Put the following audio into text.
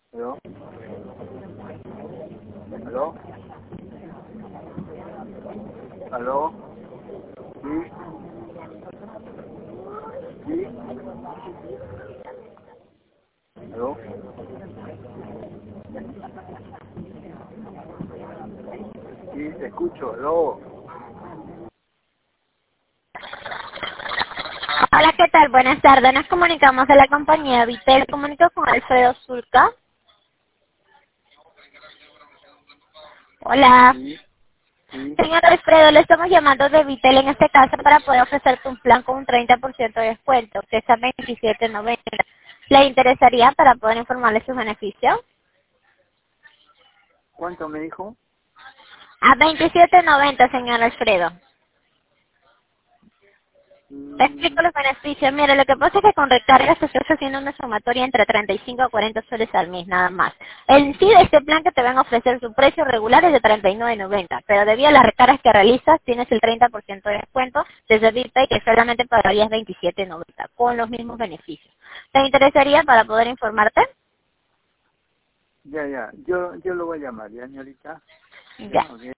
¿Aló? ¿Aló? ¿Aló? ¿Sí? ¿Sí? ¿Aló? Sí, te escucho. ¿Aló? Hola, ¿qué tal? Buenas tardes. Nos comunicamos de la compañía Vitel. Comunico con Alfredo Zulca. Hola. Sí, sí. Señor Alfredo, le estamos llamando de Vitel en este caso para poder ofrecerte un plan con un 30% de descuento, que está a 27.90. ¿Le interesaría para poder informarle sus beneficios? ¿Cuánto me dijo? A 27.90, señor Alfredo. Te Mm, explico los beneficios. Mire, lo que pasa es que con recargas se está haciendo una sumatoria entre 35 a 40 soles al mes, nada más. En sí, este plan que te van a ofrecer su precio regular es de 39.90, pero debido a las recargas que realizas, tienes el 30% de descuento desde BitPay, que solamente pagarías 27.90, con los mismos beneficios. ¿Te interesaría para poder informarte? ya. Yo lo voy a llamar, ¿ya, señorita? Ya. Ok.